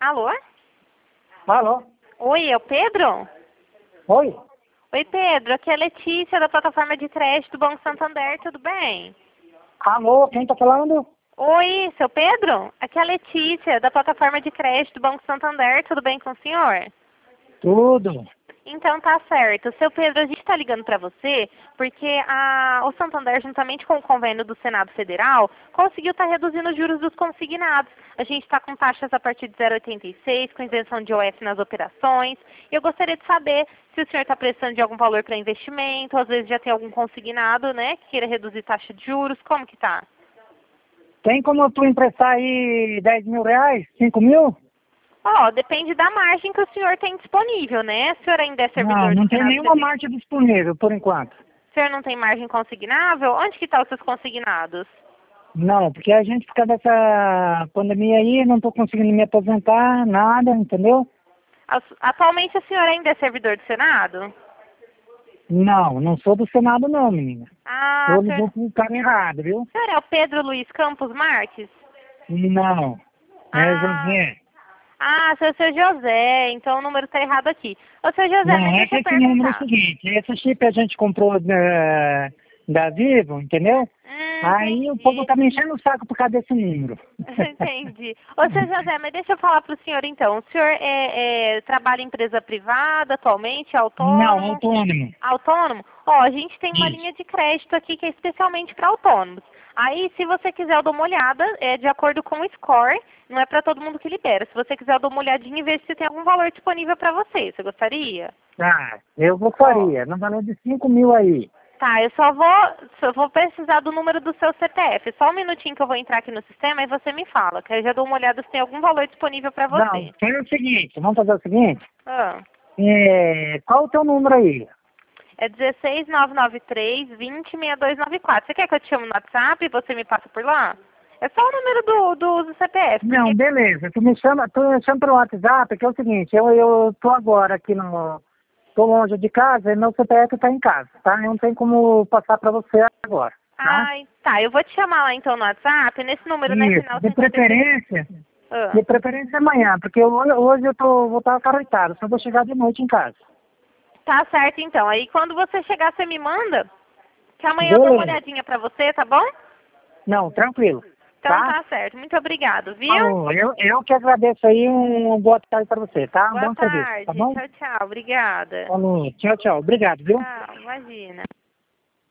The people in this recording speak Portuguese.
Alô? Alô? Oi, é o Pedro? Oi? Oi, Pedro. Aqui é a Letícia, da plataforma de crédito do Banco Santander. Tudo bem? Alô, quem tá falando? Oi, seu Pedro? Aqui é a Letícia, da plataforma de crédito do Banco Santander. Tudo bem com o senhor? Tudo. Então tá certo. Seu Pedro, a gente está ligando para você porque o Santander, juntamente com o convênio do Senado Federal, conseguiu estar reduzindo os juros dos consignados. A gente está com taxas a partir de 0,86, com isenção de IOF nas operações. Eu gostaria de saber se o senhor está precisando de algum valor para investimento, às vezes já tem algum consignado, né, que queira reduzir taxa de juros. Como que tá? Tem como tu emprestar aí 10 mil reais? 5 mil? Depende da margem que o senhor tem disponível, né? O senhor ainda é Não, servidor do não tem Senado nenhuma Federal? margem disponível por enquanto. O senhor não tem margem consignável? Onde que estão os seus consignados? Não, porque a gente fica dessa pandemia aí, não tô conseguindo me aposentar, nada, entendeu? Atualmente o senhor ainda é servidor do Senado? Não, não sou do Senado não, menina. Ah, Tô o senhor, ligando pro cara errado, viu? o senhor é o Pedro Luiz Campos Marques? Não, é Ah, José. seu José, então o número está errado aqui. Ô, seu José, mas Não, é deixa que eu esse número é o perguntar. seguinte, esse chip a gente comprou da Vivo, entendeu? Aí o povo Entendi. tá me enchendo o saco por causa desse número. Entendi. Ô, seu José, mas deixa eu falar para o senhor então. O senhor trabalha em empresa privada atualmente, é Não, autônomo? autônomo. Autônomo? Ó, a gente tem uma Isso. linha de crédito aqui que é especialmente para autônomos. Aí, se você quiser, eu dou uma olhada, é de acordo com o score, não é para todo mundo que libera. Se você quiser, eu dou uma olhadinha e ver se tem algum valor disponível para você. Você gostaria? Tá, eu Ó, gostaria, no valor de 5 mil aí. tá, eu só vou precisar do número do seu CPF. Só um minutinho que eu vou entrar aqui no sistema e você me fala, que eu já dou uma olhada se tem algum valor disponível para Não, você. é o seguinte, vamos fazer o seguinte, Ah, qual o teu número aí? é 16993 206294. Você quer que eu te chame no WhatsApp e você me passa por lá? É só o número do CPF, Não, porque... beleza, tu me chama pelo WhatsApp, que é o seguinte, eu tô agora aqui tô longe de casa e meu CPF tá em casa, tá? Não tem como passar pra você agora, tá? Ai, tá, eu vou te chamar lá então no WhatsApp, nesse número, né, Isso, final 56. Ah, de preferência amanhã, porque hoje vou estar acarretado, só vou chegar de noite em casa. tá certo então. Aí quando você chegar, você me manda, que amanhã eu dou uma Beleza. olhadinha pra você, tá bom? Não, tranquilo, Então tá? tá certo. Muito obrigado, viu? Falou, eu que agradeço aí, boa tarde para você, tá? Um Boa bom serviço, tá tarde. bom? Tchau, tchau. Obrigada. Falou, tchau, tchau, obrigado, viu? Tchau, imagina.